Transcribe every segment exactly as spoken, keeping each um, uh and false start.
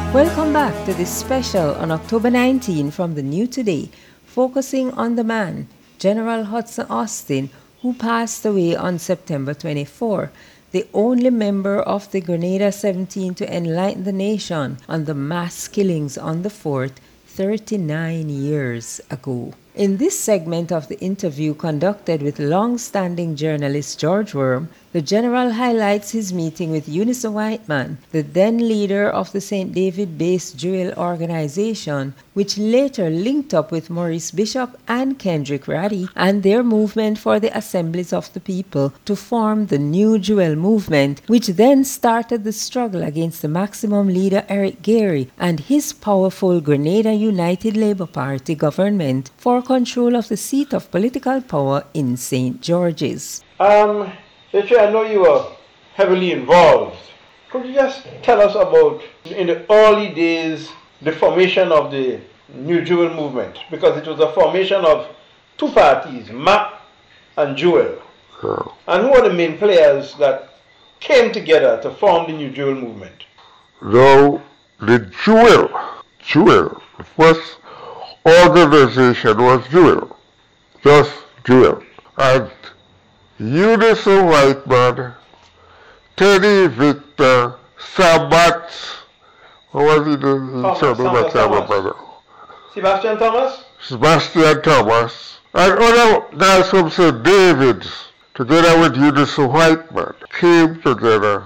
Welcome back to this special on October nineteenth from the New Today, focusing on the man, General Hudson Austin, who passed away on September twenty-fourth, the only member of the Grenada seventeen to enlighten the nation on the mass killings on the fort thirty-nine years ago. In this segment of the interview conducted with long-standing journalist George Worm, the General highlights his meeting with Eunice Whiteman, the then leader of the Saint David-based Jewel organization, which later linked up with Maurice Bishop and Kendrick Ratty and their movement for the Assemblies of the People to form the New Jewel movement, which then started the struggle against the maximum leader Eric Gairy and his powerful Grenada United Labour Party government for control of the seat of political power in Saint George's. Um, Richard, I know you were heavily involved. Could you just tell us about, in the early days, the formation of the New Jewel movement? Because it was a formation of two parties, M A P and Jewel. Yeah. And who are the main players that came together to form the New Jewel movement? Now, the Jewel, Jewel, the first organization was Jewel, just Jewel. And Eunice Whiteman, Teddy Victor, Sabat, what was he doing? Thomas, Thomas, Thomas. Sebastian Thomas? Sebastian Thomas, and other guys from Saint David's, together with Eunice Whiteman, came together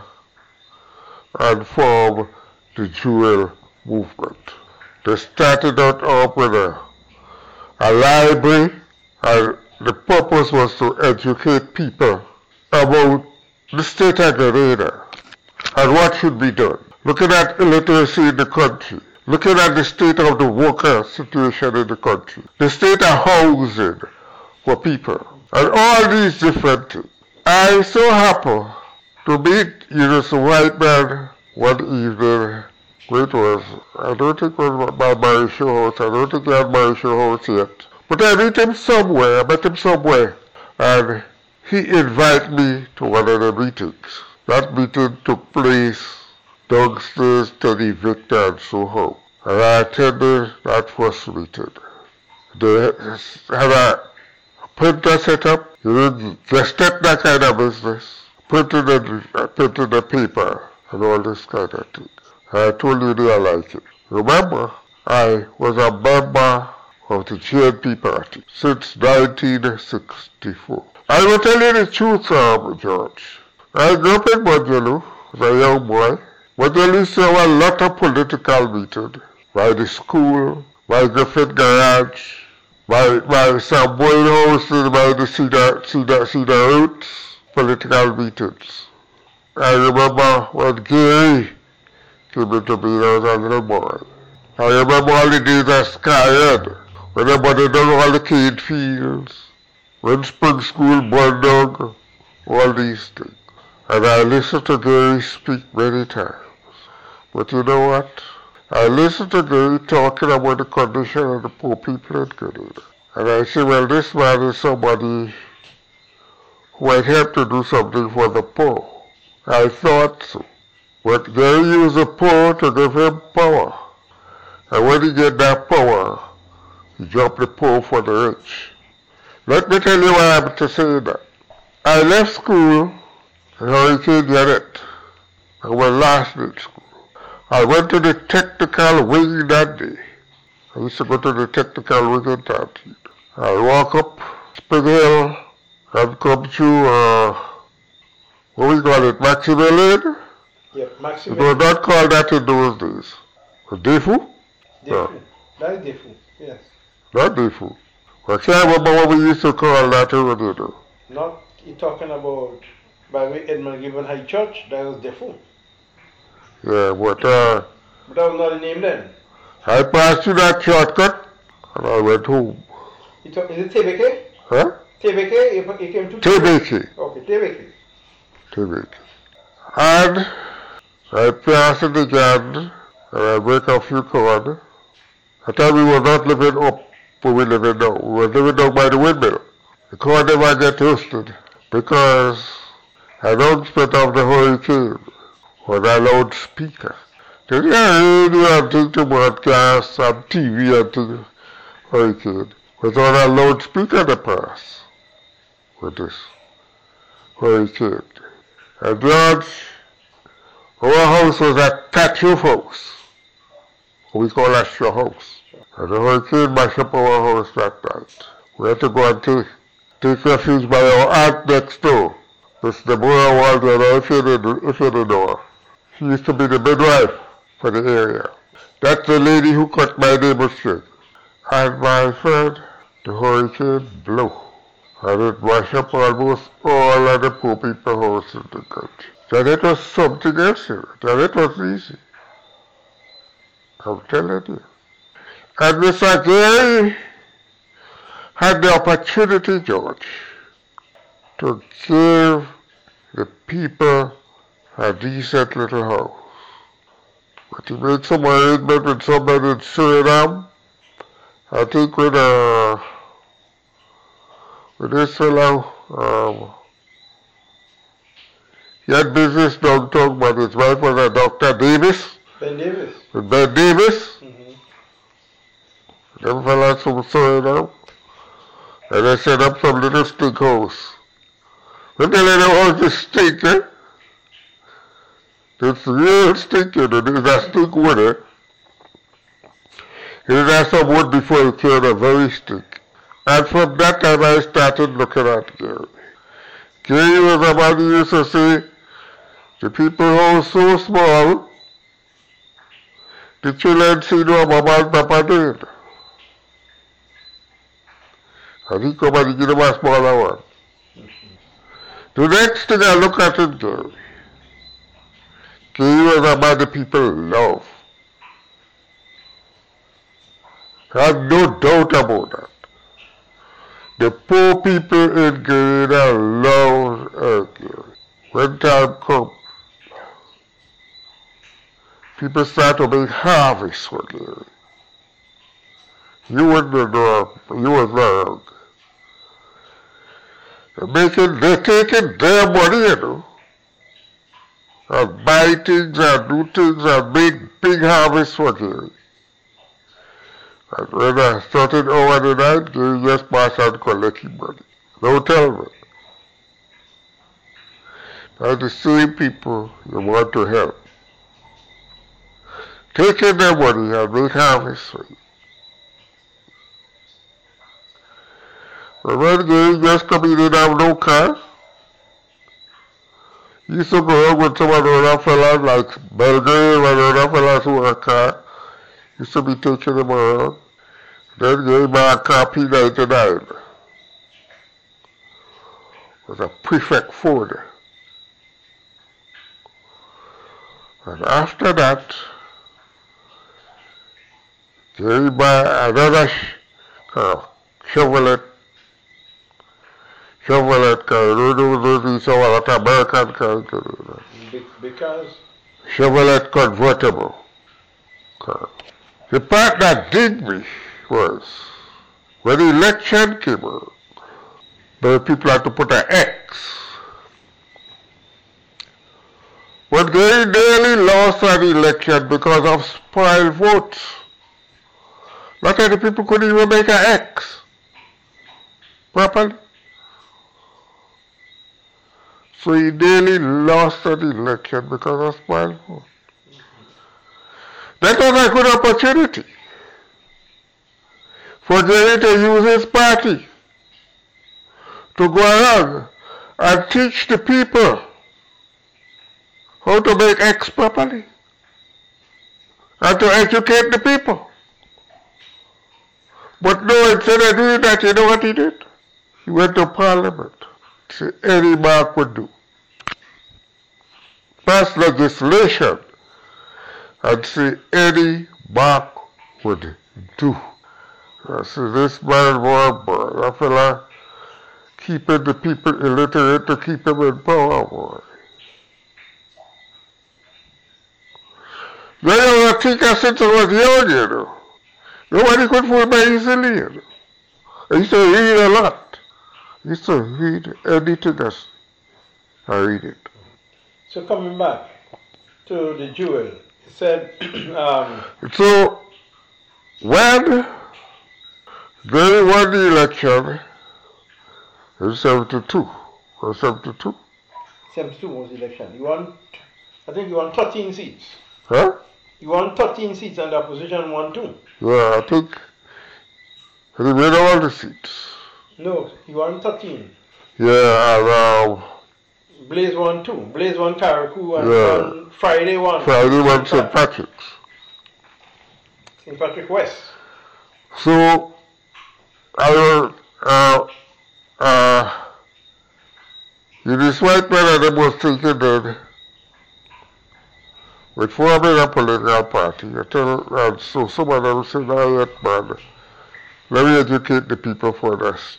and formed the Jewel movement. They started out up with a, a library, and the purpose was to educate people about the state of Grenada and what should be done. Looking at illiteracy in the country, looking at the state of the worker situation in the country, the state of housing for people, and all these different things. I so happen to meet Eunice Whiteman one evening. It was, I don't think it was my Mauricio house, I don't think he had Mauricio house yet. But I met him somewhere, I met him somewhere, and he invited me to one of the meetings. That meeting took place downstairs to the Victor and Soho. And I attended that first meeting. They had a printer set up, you didn't just take that kind of business, printing the, printing the paper and all this kind of thing. I told you that I like it. Remember, I was a member of the G N P party since nineteen sixty-four. I will tell you the truth, um, George. I grew up in Modjolu as a young boy. Modjolu used to have a lot of political meetings by the school, by Griffith Garage, by, by Sam Boyle House, by the Cedar, Cedar, Cedar Roots, political meetings. I remember when Gary came into being as a little boy. I remember all the days at Skyhead, when everybody done all the cane fields, when spring school burned down, all these things. And I listened to Gary speak many times. But you know what? I listened to Gary talking about the condition of the poor people in Grenada. And I said, well, this man is somebody who might help to do something for the poor. I thought so. But Gary used the poor to give him power. And when he get that power, he dropped the poor for the rich. Let me tell you why I'm to say that. I left school in Hurricane Janet. I went last in school. I went to the technical wing that day. I used to go to the technical wing in Tantin. I walk up Spring Hill and come to, uh, what we call it, Maximilian? Yep, Maximilian. It was not called that in those days. Defu? Defu. Yeah. That is Defu, yes. Not Defu. I can't remember what we used to call that over there though. Not, you're talking about by way Edmund Gibbon High Church, that was Defu. Yeah, but uh... But that was not the name then. I passed through that shortcut and I went home. You talk, is it Tebeke? Huh? Tebeke? You, you came to Tebeke. Okay, Tebeke. Tebeke. And I passed it again and I break a few corners. I thought we were not living up where we living now. We were living down by the windmill. The corner might get toasted because announcement of the hurricane was a loudspeaker. Because yeah, radio and things to broadcast and T V and things, hurricane. Without a loudspeaker in the past with this hurricane. And then our house was a catch-up house. We call that your house. And the hurricane mashed up our house that night. We had to go and take, take refuge by our aunt next door. Miss Deborah Walden, if you didn't, if you didn't know her. She used to be the midwife for the area. That's the lady who cut my neighbor's tree. And my friend, the hurricane blew. And it washed up almost all of the poor people's houses in the country. And it was something else here. And it was easy. I'm telling you. And Mister Gary had the opportunity, George, to give the people a decent little house. But he made some arrangement with somebody in Suriname. I think with, uh, with this fellow, um, he had business downtown, but his wife was a Doctor Davis. Ben Davis. With Ben Davis. Mm-hmm. Them fellas from Suriname. And they set up some little stick house. When they let them house this stick, eh? It's real stick, you know, there's a stick with it. It has some wood before you carry a very stick. And from that time I started looking at Gary. Gary was a man who used to say, the people who are so small, the children see no mama and papa doing. And he come and give them a smaller one. The next thing I look at it, Gary, Gary was a man the people love. I have no doubt about that. The poor people in Grenada love Gary. When time comes, people start to make harvest for Gary. You wouldn't know, you was wrong. They're making, they're taking their money, you know, and buy things and do things and make big harvest for Gary. And when I started over the night, Gary just passed out collecting money. Don't tell me. They're the same people you want to help. Taking their money and make harvest for you. But when Gary just come in and have no car, he used to go out with some of the other fellas like Belgrade and other fellas who had a car. Used to be taking them around. Then gave me a car P ninety-nine. It was a prefect Ford. And after that, gave me another car, Chevrolet. Chevrolet car. You know, those are what American cars. Because? Chevrolet convertible car. The part that did me was when the election came out, the people had to put an X. But they nearly lost an election because of spoiled votes. A lot of the people couldn't even make an X properly. So he nearly lost an election because of spoiled votes. That was a good opportunity for Gary to use his party to go around and teach the people how to make X properly and to educate the people. But no, instead of doing that, you know what he did? He went to Parliament. See, Eddie Mark would do. Pass legislation and see Eddie Mark would do. I see this man, boy, boy, that fella keeping the people illiterate to keep them in power, boy. Then I think I since I was young, you know. Nobody could fool me easily, you know. I used to read a lot. I used to read anything else. I read it. So coming back to the jewel, said, um, So when they won the election in seventy-two or seventy-two, seventy-two was the election. You won, I think you won thirteen seats. huh? You won thirteen seats and the opposition won two. Yeah, I think they made all the seats. No, you won thirteen. Yeah, and um, Blaze won two. Blaze won Carriacou and Yeah. won Friday won. Friday won Saint Patrick's. Saint Patrick West. So I was, uh, uh, this white man and them was thinking that with forming a political party, I tell, and so some of them said, "Oh, yet, man, let me educate the people for this."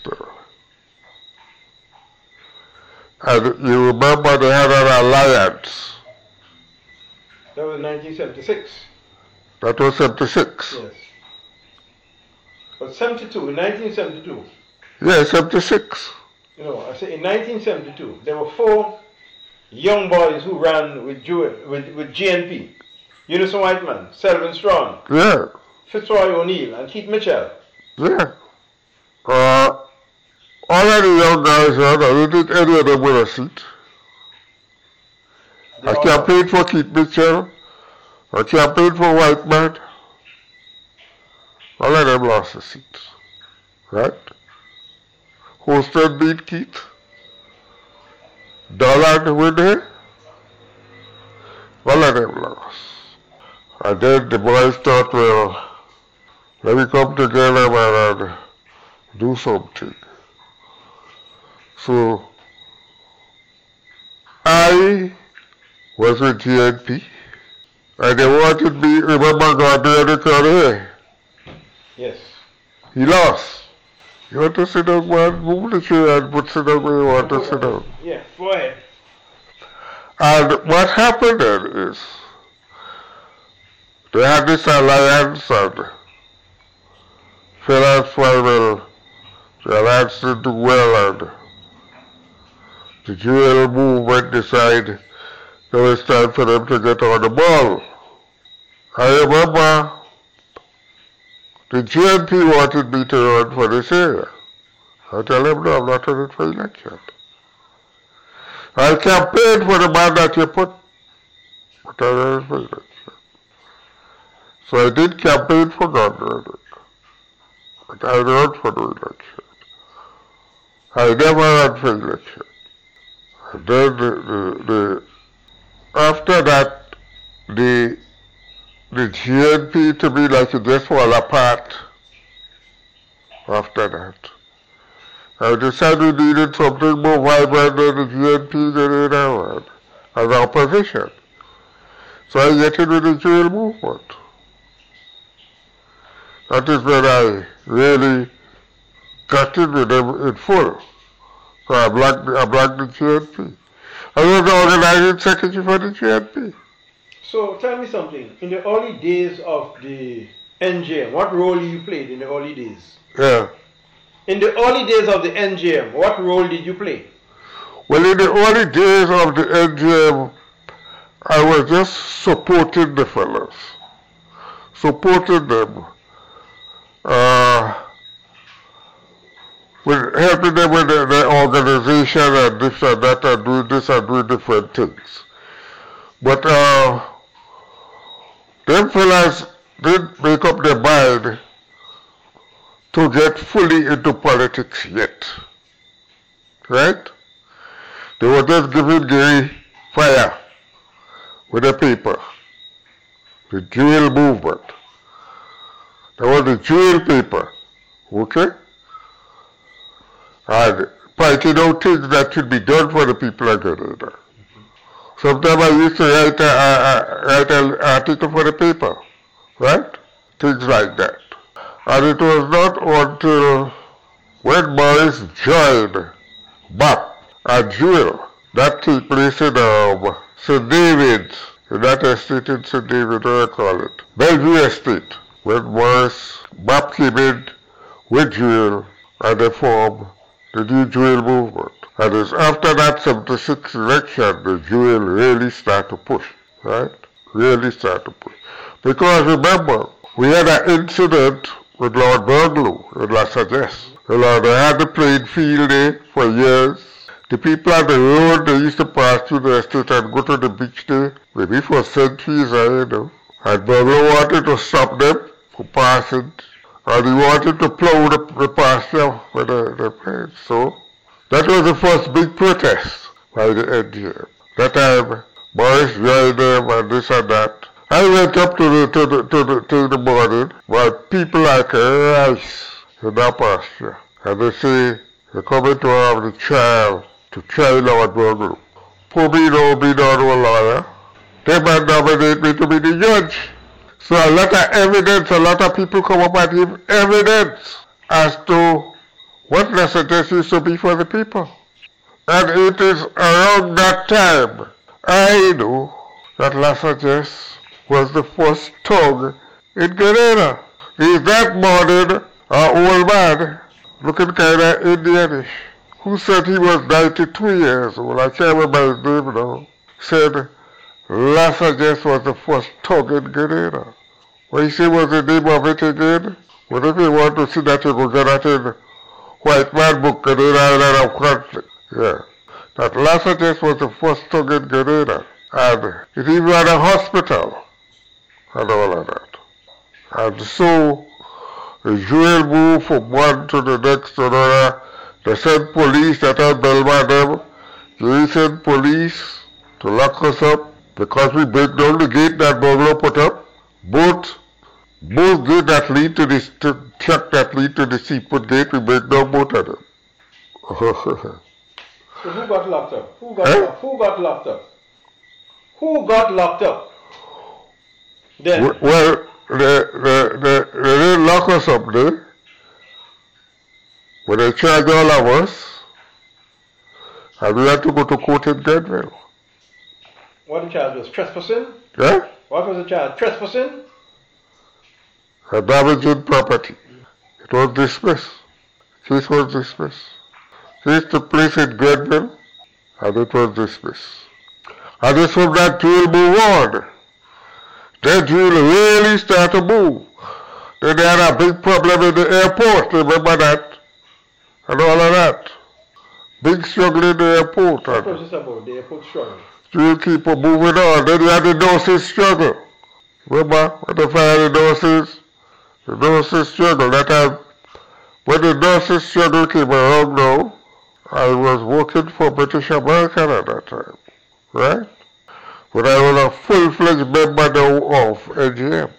And you remember they had an alliance. That was nineteen seventy-six. That was seventy-six. Yes. But seventy-two, in nineteen seventy-two, Yeah, seventy-six. you know, I say in nineteen seventy-two, there were four young boys who ran with, Jew, with, with G N P. Unison Whiteman, Selvin Strong, Yeah, Fitzroy O'Neill, and Keith Mitchell. yeah. Uh, all of the young guys, I don't think any of them win a seat. They I all- campaigned for Keith Mitchell. I campaigned for Whiteman. All of them lost the seats. Right? Holston beat Keith. Dollard win there. All of them lost. And then the boys thought, well, let me come together and uh, do something. So I was with G N P and they wanted me, remember Gardner the Correa? Yes. He lost. You want to sit down, man? Move the chair and put sit down where you want to sit down. Yeah, go ahead. And what happened then is they had this alliance and fellas were well, the alliance didn't do well and the G L movement decided it was time for them to get on the ball. I remember the G N P wanted me to run for this area. I tell them, no, I'm not running for election. I campaigned for the man that you put, but I ran for election. So I did campaign for Gardner, but I ran for the election. I never ran for election. And then the, the, the after that, the the G N P to me like it just fall apart. After that, I decided we needed something more vibrant than the G N P than in our as opposition. So I get in with the jail movement. That is when I really got in with them in full. So I blocked, I blocked the G N P. I was the organizing secretary for the G N P. So tell me something. In the early days of the N J M, what role you played in the early days? Yeah. In the early days of the N J M, what role did you play? Well, in the early days of the N J M, I was just supporting the fellows, supporting them, uh, with helping them with their, their organization and this and that and doing this and doing different things. But uh, them fellas didn't make up their mind to get fully into politics yet. Right? They were just giving Gary fire with the paper. The Jewel movement. That was the Jewel paper. Okay? And pointing out things that should be done for the people of Grenada. Sometimes I used to write, a, a, write an article for the paper. Right? Things like that. And it was not until when Morris joined B A P and Jewel, that took place in um, Saint David's, in that estate in Saint David, what I call it, Bellevue Estate, when Morris, B A P came in with Jewel and they formed the new Jewel movement. And it's after that seventy-six election the Jewel really started to push, right? really start to push. Because remember, we had an incident with Lord Burglow in Las Angeles. You know, they had the playing field there for years. The people on the road, they used to pass through the estate and go to the beach there, maybe for centuries, I don't know. And Burglow wanted to stop them from passing, and he wanted to plow the, the pasture with the, the planes. So that was the first big protest by the N G M. That time, Boris joined them and this and that. I went up to the to the to the to the morning, but people like rice in that pasture, and they say they're coming to have the child to try Lord Burglow. Poor me no be not a lawyer. They might nominate me to be the judge. So a lot of evidence, a lot of people come up and give evidence as to what Las Angeles used to be for the people. And it is around that time I know that Las Angeles was the first tongue in Grenada. Is that morning, an old man, looking kind of Indianish, who said he was ninety-two years old, I can't remember his name now, said Las Angeles was the first tongue in Grenada. What you say was the name of it again? Well, if you want to see that, you go get that in White Man book, Grenada Island of Conflict. Yeah. That Las Angeles was the first tongue in Grenada. And it even had a hospital and all of that. And so the jail moved from one to the next to another. They sent police that had Belma them. They sent police to lock us up because we break down the gate that Burglow put up. Both both gates that lead to the truck that lead to the seaport gate, we break down both of them. So who got locked up? Who got Eh? locked? Who got locked up? Who got locked up? Then Well, they, they, they, they didn't lock us up there, but they charged all of us, and we had to go to court in Grenville. what the charge was? Trespassing? Yeah? What was the charge? Trespassing? And damaging property. It was dismissed. Case was dismissed. Case took place in Grenville, and it was dismissed. And it's from that drill move on. That drill really started to move. Then they had a big problem in the airport, remember that? And all of that. Big struggle in the airport. What And was this about? The airport struggle. drill keep on moving on. Then you had the nurses struggle. Remember when they fired the nurses? The nurses struggle. That time, when the nurses struggle came around now, I was working for British American at that time. Right? But I was a full-fledged member now of N G M.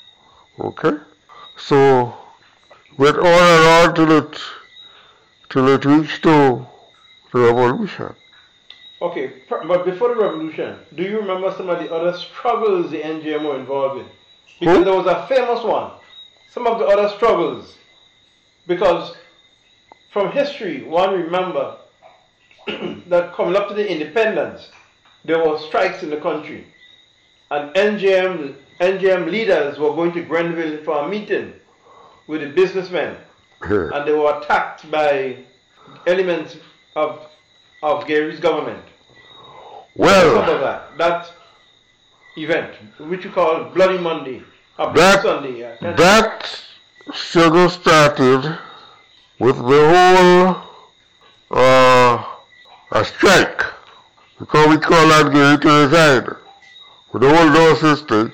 Okay? So, went on and on till it, till it reached to the revolution. Okay, pr- but before the revolution, do you remember some of the other struggles the N G M were involved in? Because Who? there was a famous one. Some of the other struggles. Because from history, one remember that coming up to the independence, there were strikes in the country. And N G M, N G M leaders were going to Grenville for a meeting with the businessmen. Yeah. And they were attacked by elements of, of Gary's government. Well, Some of that, that event, which you call Bloody Monday, or Bloody That- Sunday. Yeah. Can't- that struggle started with the whole uh, a strike, because we call on Gary to resign, with the whole nurses thing.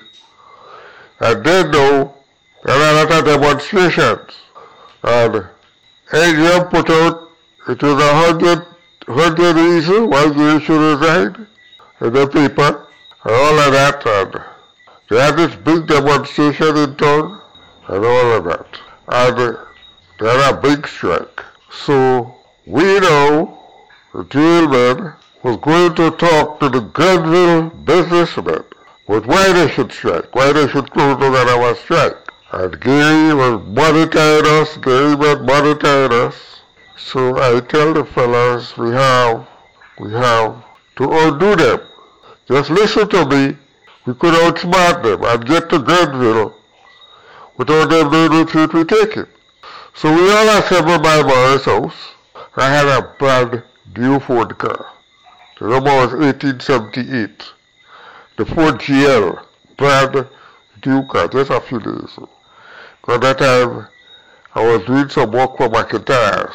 And then though, there are a lot of demonstrations. And N G M put out, it was a hundred, hundred reasons why Gary should resign in the paper, and all of that. And they had this big demonstration in town, and all of that. And uh, they had a big strike. So we know the jailman was going to talk to the Grenville businessmen but why they should strike, why they should close down and have a strike. And Gary was monitoring us, Gary was monitoring us. So I tell the fellas, we have, we have to undo them. Just listen to me. We could outsmart them and get to Grenville without them doing the treat we take it. So we all assembled by Morris house. I had a brand new Ford car. The number was eighteen seventy-eight. the Fort Jail, Brad Duca, just a few days ago. Because that time I was doing some work for McIntyre's,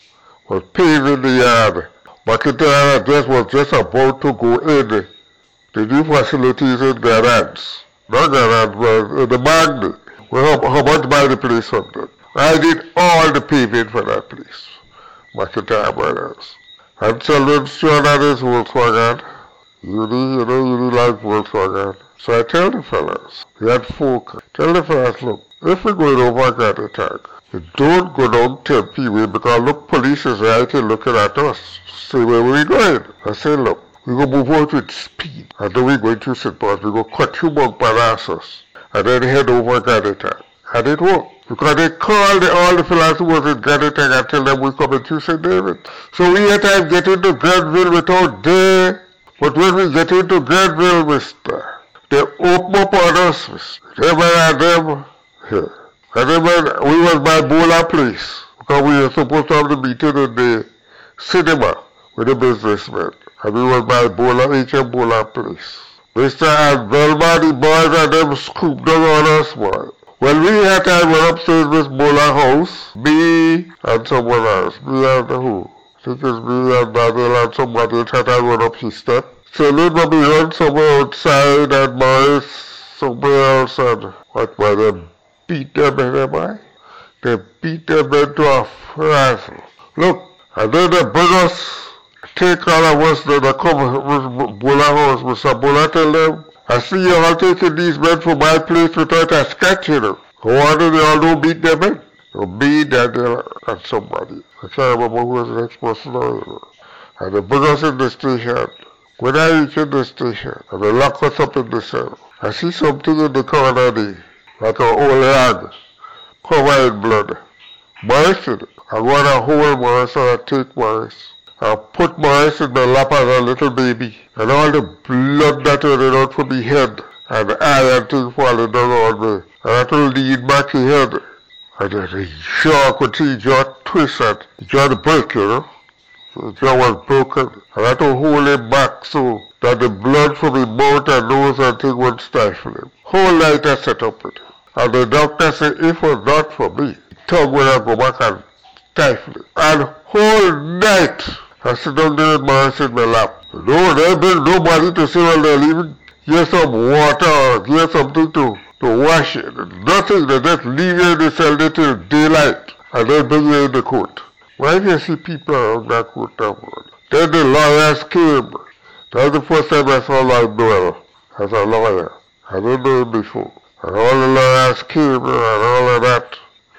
was paving the yard. McIntyre just was just about to go in the new facilities in Garants. Not Garants, but in the Magnet. Well, how, how much buy the place from them? I did all the paving for that place. McIntyre Brothers. And Sheldon Stewart and his Volkswagen. You know, you know, you really like Volkswagen. So I tell the fellas, we had folk, tell the fellas, look, if we're going over Gather Tank, you don't go down Tempe way because look, police is right here looking at us. Say where we going. I say, look, we go move out with speed. And then we going to Saint Paul's. We go cut you Mount Parnassus. And then head over Gather Tank. And it worked. Because they called the, all the fellas who was in Gather Tank and tell them we coming to Saint David. So we had time get into Granville without day. But when we get into Granville, mister, they open up on us, mister. Them and them here. And then when we was by Bola Place, because we were supposed to have the meeting in the cinema with the businessmen. And we was by Bola, H M Bola Place. Mister and Velma, the boys and them scooped down on us, boy. When we had time, we went upstairs with Bola house, me and someone else. Me and who? I think it's me and Daniel and somebody else had time went up his step. So then when we run somewhere outside and Morris somewhere else and what by them beat them in their eye. They beat them into a frazzle. Look, and then they bring us, take all of us, then they come with Bola house. Mister Bola tell them, I see you all taking these men from my place without a sketch, you know. Why do they all don't beat them in? So me, Daniel, and somebody. I can't remember who was the next person now, you know. And they bring us in the station. When I reach in the station, and they lock us up in the cell, I see something in the corner there, like an old rag, covered in blood. Morris in it. I want to hold Morris and I take Morris. I put Morris in my lap as a little baby, and all the blood that running out from my head, and the iron thing falling down on me, and I to lean back the head. And then the jaw could see jaw twist and the jaw break, you know. So the jaw was broken. And I had to hold him back so that the blood from his mouth and nose and thing would stifle him. Whole night I set up with him. And the doctor said if it was not for me, the tongue would have go back and stifle him. And whole night I sit down there with Morris in my lap. No, there been nobody to say, well, they'll even get some water or get something to, to wash it. Nothing, they just leave you in the cell till daylight and then bring you in the court. Why do you see people around that court now? Then the lawyers came. That was the first time I saw Lloyd Noel as a lawyer. I didn't know him before. And all the lawyers came and all of that.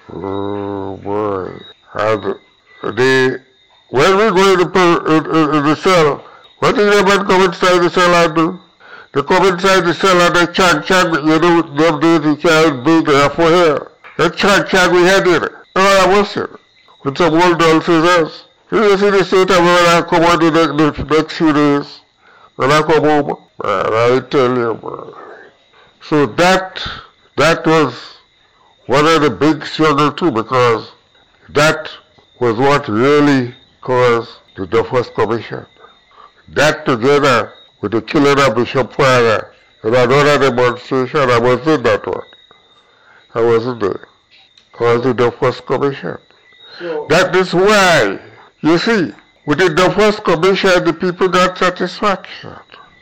Oh boy. And they, when we go in the, in, in, in the cell, what did the men come inside the cell and do? They come inside the cell and they chant, chant, you know, them days you can't build there for here. They chant, chant, we had it. Oh, I was it. With some old doll scissors. You see the state of when I come out the next, the next few days. When I come home, man, I tell you, man. So that, that was one of the big struggles too, because that was what really caused the Duffus Commission. That together with the killing of Bishop Farrer in another demonstration, I was in that one. I wasn't there. Caused the Duffus Commission. So, that is why, you see, with the Duffus Commission, the people got satisfaction.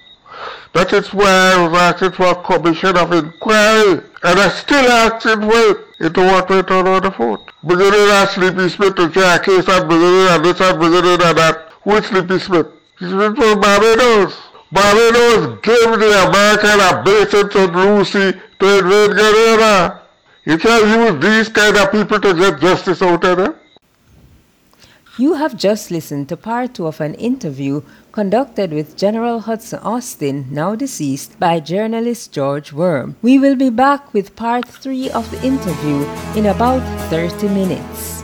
That is why I was asking for a commission of inquiry, and I still asking for it into what went on on the phone. Beginning at Sleepy Smith to try a case and beginning and this and beginning and that. Who is Sleepy Smith? He's been from Barbados. Barbados gave the American a base in Saint Lucie to invade Grenada. You can't use these kind of people to get justice out of them. You have just listened to part two of an interview conducted with General Hudson Austin, now deceased, by journalist George Worm. We will be back with part three of the interview in about thirty minutes.